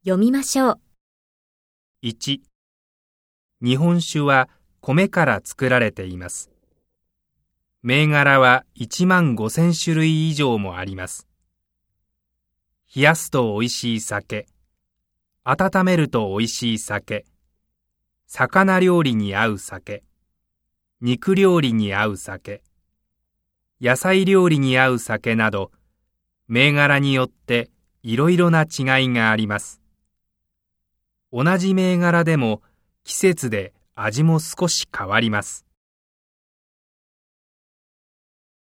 読みましょう。 1、日本酒は米から作られています。銘柄は1万5,000種類以上もあります。冷やすと美味しい酒、温めると美味しい酒、魚料理に合う酒、肉料理に合う酒、野菜料理に合う酒など、銘柄によっていろいろな違いがあります。同じ銘柄でも季節で味も少し変わります。